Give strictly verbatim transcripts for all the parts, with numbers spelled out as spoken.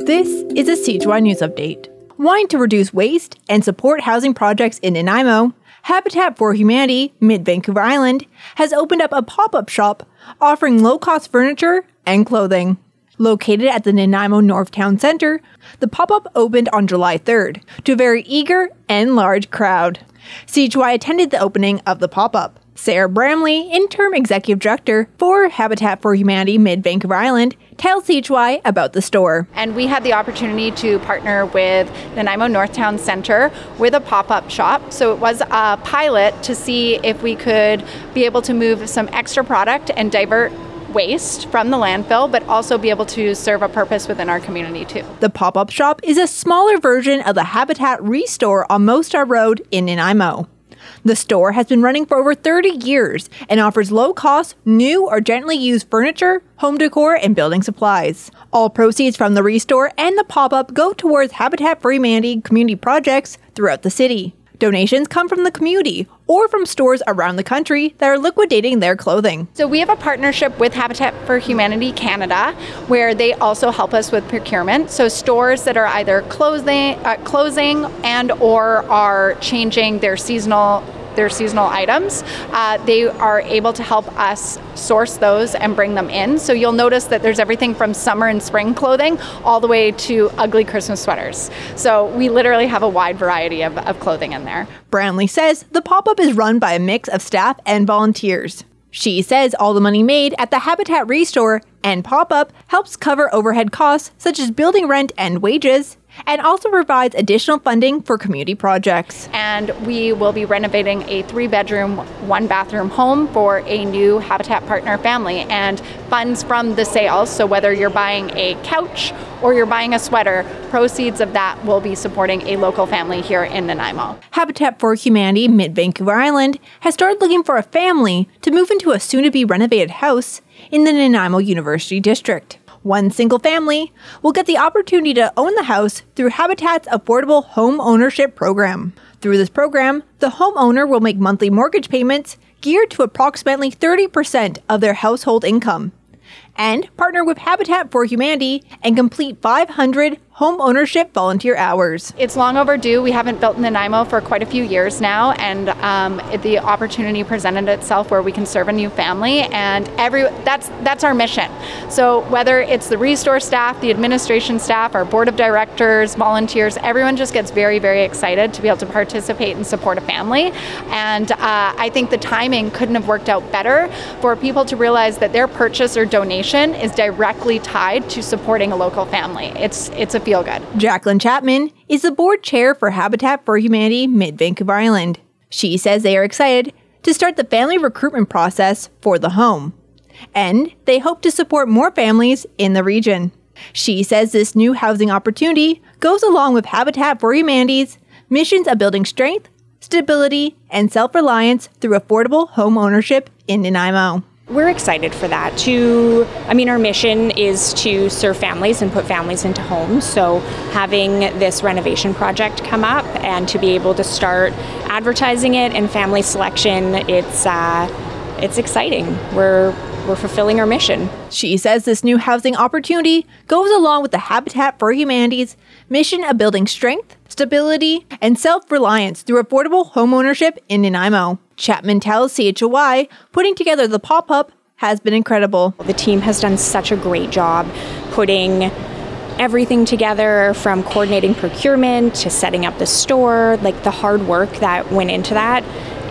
This is a C H Y News Update. Wanting to reduce waste and support housing projects in Nanaimo, Habitat for Humanity Mid-Vancouver Island has opened up a pop-up shop offering low-cost furniture and clothing. Located at the Nanaimo North Town Centre, the pop-up opened on July third to a very eager and large crowd. C H Y attended the opening of the pop-up. Sarah Bramley, Interim Executive Director for Habitat for Humanity Mid-Vancouver Island, tells C H Y about the store. And we had the opportunity to partner with Nanaimo North Town Centre with a pop-up shop. So it was a pilot to see if we could be able to move some extra product and divert waste from the landfill, but also be able to serve a purpose within our community too. The pop-up shop is a smaller version of the Habitat Restore on Mostar Road in Nanaimo. The store has been running for over thirty years and offers low-cost, new or gently used furniture, home decor, and building supplies. All proceeds from the Restore and the pop-up go towards Habitat for Humanity community projects throughout the city. Donations come from the community or from stores around the country that are liquidating their clothing. So we have a partnership with Habitat for Humanity Canada where they also help us with procurement. So stores that are either closing, uh, closing and or are changing their seasonal their seasonal items, uh, they are able to help us source those and bring them in. So you'll notice that there's everything from summer and spring clothing all the way to ugly Christmas sweaters. So we literally have a wide variety of, of clothing in there. Bramley says the pop-up is run by a mix of staff and volunteers. She says all the money made at the Habitat Restore and pop-up helps cover overhead costs such as building rent and wages, and also provides additional funding for community projects. And we will be renovating a three-bedroom, one-bathroom home for a new Habitat partner family. And funds from the sales, so whether you're buying a couch or you're buying a sweater, proceeds of that will be supporting a local family here in Nanaimo. Habitat for Humanity Mid-Vancouver Island has started looking for a family to move into a soon-to-be renovated house in the Nanaimo University District. One single family will get the opportunity to own the house through Habitat's Affordable Home Ownership Program. Through this program, the homeowner will make monthly mortgage payments geared to approximately thirty percent of their household income, and partner with Habitat for Humanity and complete five hundred home ownership volunteer hours. It's long overdue. We haven't built in Nanaimo for quite a few years now, and um, the opportunity presented itself where we can serve a new family, and every that's that's our mission. So whether it's the Restore staff, the administration staff, our board of directors, volunteers, everyone just gets very, very excited to be able to participate and support a family. And uh, I think the timing couldn't have worked out better for people to realize that their purchase or donation is directly tied to supporting a local family. It's it's a feel good. Jacqueline Chapman is the board chair for Habitat for Humanity Mid-Vancouver Island. She says they are excited to start the family recruitment process for the home, and they hope to support more families in the region. She says this new housing opportunity goes along with Habitat for Humanity's missions of building strength, stability, and self-reliance through affordable home ownership in Nanaimo. We're excited for that. To, I mean, our mission is to serve families and put families into homes. So having this renovation project come up and to be able to start advertising it and family selection, it's uh, it's exciting. We're we're fulfilling our mission. She says this new housing opportunity goes along with the Habitat for Humanity's mission of building strength, stability, and self-reliance through affordable homeownership in Nanaimo. Chapman tells C H Y putting together the pop-up has been incredible. The team has done such a great job putting everything together, from coordinating procurement to setting up the store. Like, the hard work that went into that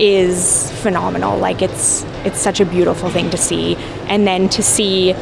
is phenomenal. Like, it's it's such a beautiful thing to see. And then to see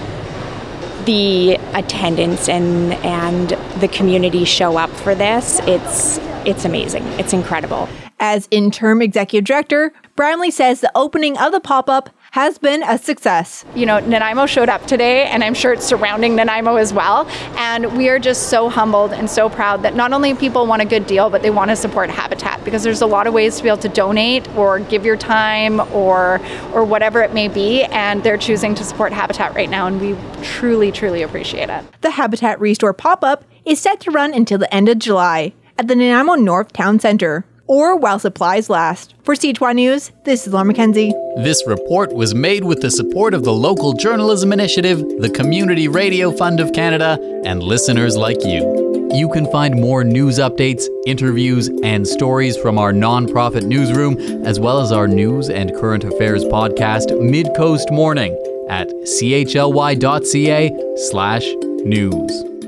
the attendance and and the community show up for this, it's it's amazing. It's incredible. As interim executive director, Bramley says the opening of the pop-up has been a success. You know, Nanaimo showed up today, and I'm sure it's surrounding Nanaimo as well. And we are just so humbled and so proud that not only people want a good deal, but they want to support Habitat, because there's a lot of ways to be able to donate or give your time or or whatever it may be, and they're choosing to support Habitat right now, and we truly, truly appreciate it. The Habitat Restore pop-up is set to run until the end of July at the Nanaimo North Town Centre, or while supplies last. For C H Y News, this is Laura McKenzie. This report was made with the support of the Local Journalism Initiative, the Community Radio Fund of Canada, and listeners like you. You can find more news updates, interviews, and stories from our nonprofit newsroom, as well as our news and current affairs podcast, Mid-Coast Morning, at chly.ca slash news.